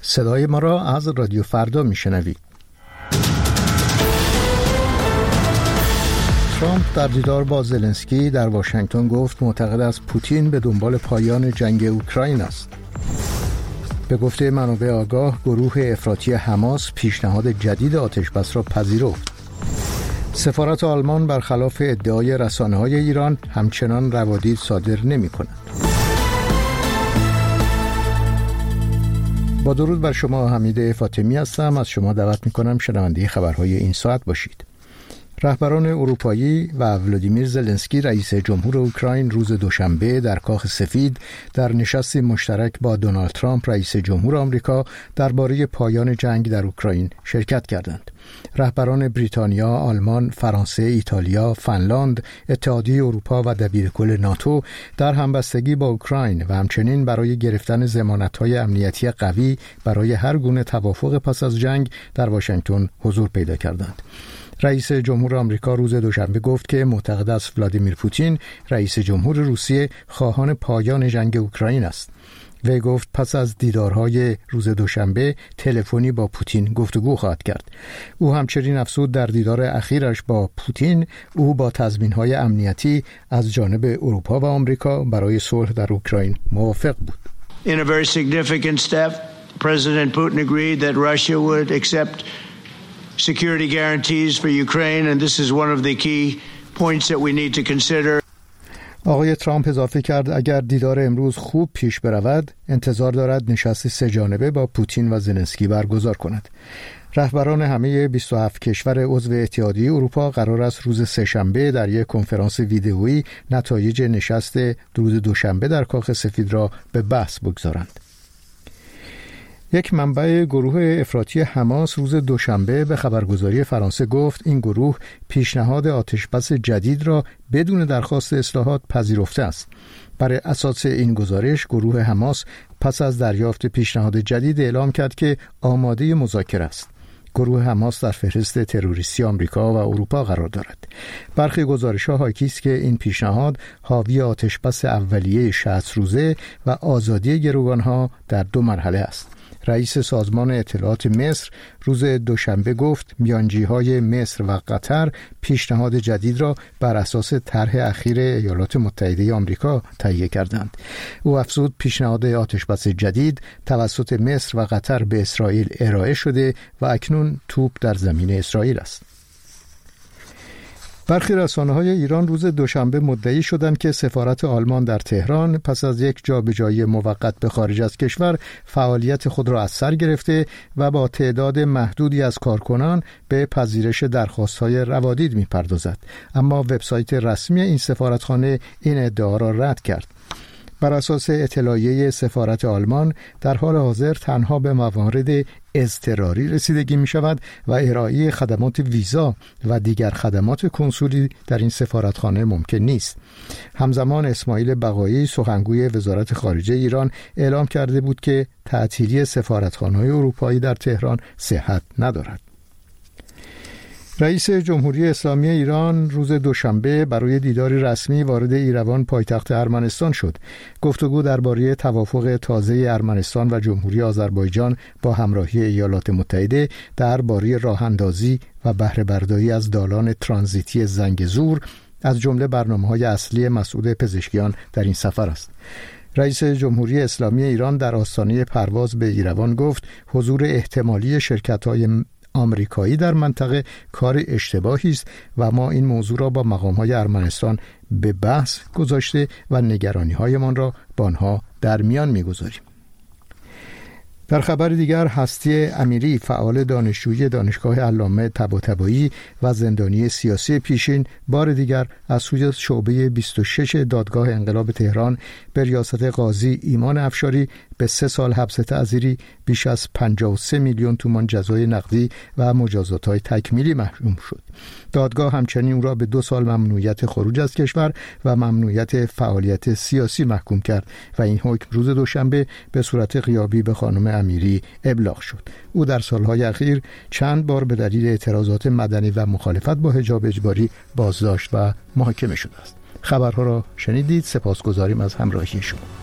صدای ما را از رادیو فردا میشنوید. ترامپ در دیدار با زلنسکی در واشنگتن گفت معتقد است پوتین به دنبال پایان جنگ اوکراین است. به گفته منابع آگاه، گروه افراطی حماس پیشنهاد جدید آتشبس را پذیرفت. سفارت آلمان برخلاف ادعای رسانه‌های ایران همچنان روادید صادر نمی‌کند. با درود بر شما، حمید فاطمی هستم. از شما دعوت می‌کنم شنونده خبرهای این ساعت باشید. رهبران اروپایی و ولادیمیر زلنسکی رئیس جمهور اوکراین روز دوشنبه در کاخ سفید در نشستی مشترک با دونالد ترامپ رئیس جمهور آمریکا درباره پایان جنگ در اوکراین شرکت کردند. رهبران بریتانیا، آلمان، فرانسه، ایتالیا، فنلاند، اتحادیه اروپا و دبیرکل ناتو در همبستگی با اوکراین و همچنین برای گرفتن ضمانت‌های امنیتی قوی برای هر گونه توافق پس از جنگ در واشنگتن حضور پیدا کردند. رئیس جمهور آمریکا روز دوشنبه گفت که معتقد است ولادیمیر پوتین رئیس جمهور روسیه خواهان پایان جنگ اوکراین است. وی گفت پس از دیدارهای روز دوشنبه تلفنی با پوتین گفتگو خواهد کرد. او همچنین افزود در دیدار اخیرش با پوتین او با تضمین‌های امنیتی از جانب اروپا و آمریکا برای صلح در اوکراین موافق بود. In a very significant step, President Putin agreed that Russia would accept security guarantees for Ukraine, and this is one of the key points that we need to consider. آقای ترامپ اضافه کرد اگر دیدار امروز خوب پیش برود انتظار دارد نشست سه جانبه با پوتین و زلنسکی برگزار کند. رهبران همه 27 کشور عضو اتحادیه اروپا قرار است روز سه‌شنبه در یک کنفرانس ویدئویی نتایج نشست روز دوشنبه در کاخ سفید را به بحث بگذارند. یک منبع گروه افراطی حماس روز دوشنبه به خبرگزاری فرانسه گفت این گروه پیشنهاد آتشبس جدید را بدون درخواست اصلاحات پذیرفته است. بر اساس این گزارش گروه حماس پس از دریافت پیشنهاد جدید اعلام کرد که آماده مذاکره است. گروه حماس در فهرست تروریستی آمریکا و اروپا قرار دارد. برخی گزارش‌ها حاکی است که این پیشنهاد حاوی آتشبس اولیه 60 روزه و آزادی گروگان‌ها در 2 مرحله است. رئیس سازمان اطلاعات مصر روز دوشنبه گفت میانجی‌های مصر و قطر پیشنهاد جدید را بر اساس طرح اخیر ایالات متحده آمریکا تهیه کردند. او افزود پیشنهاد آتشبس جدید توسط مصر و قطر به اسرائیل ارائه شده و اکنون توپ در زمین اسرائیل است. برخی رسانه‌های ایران روز دوشنبه مدعی شدند که سفارت آلمان در تهران پس از یک جابجایی موقت به خارج از کشور فعالیت خود را از سر گرفته و با تعداد محدودی از کارکنان به پذیرش درخواست‌های روادید می‌پردازد. اما وبسایت رسمی این سفارتخانه این ادعا را رد کرد. بر اساس اطلاعیه سفارت آلمان در حال حاضر تنها به موارد اضطراری رسیدگی می شود و ارائه خدمات ویزا و دیگر خدمات کنسولی در این سفارتخانه ممکن نیست. همزمان اسماعیل بقایی سخنگوی وزارت خارجه ایران اعلام کرده بود که تعطیلی سفارتخانه‌های اروپایی در تهران صحت ندارد. رئیس جمهوری اسلامی ایران روز دوشنبه برای دیداری رسمی وارد ایروان پایتخت ارمنستان شد. گفتگو درباره توافق تازه ارمنستان و جمهوری آذربایجان با همراهی ایالات متحده درباره راه‌اندازی و بهره برداری از دالان ترانزیتی زنگزور از جمله برنامه‌های اصلی مسعود پزشکیان در این سفر است. رئیس جمهوری اسلامی ایران در آستانه پرواز به ایروان گفت حضور احتمالی شرکت‌های آمریکایی در منطقه کار اشتباهی است و ما این موضوع را با مقام‌های ارمنستان به بحث گذاشته و نگرانی‌هایمان را با آنها در میان می‌گذاریم. در خبر دیگر هستی امیری فعال دانشجوی دانشگاه علامه طباطبایی و زندانی سیاسی پیشین بار دیگر از سوی شعبه 26 دادگاه انقلاب تهران به ریاست قاضی ایمان افشاری به 3 سال حبس تعزیری بیش از 53 میلیون تومان جزای نقدی و مجازات‌های تکمیلی محکوم شد. دادگاه همچنین او را به 2 سال ممنوعیت خروج از کشور و ممنوعیت فعالیت سیاسی محکوم کرد و این حکم روز دوشنبه به صورت غیابی به خانم امیری ابلاغ شد. او در سالهای اخیر چند بار به دلیل اعتراضات مدنی و مخالفت با حجاب اجباری بازداشت و محاکمه شده است. خبرها را شنیدید. سپاسگزاریم از همراهی شما.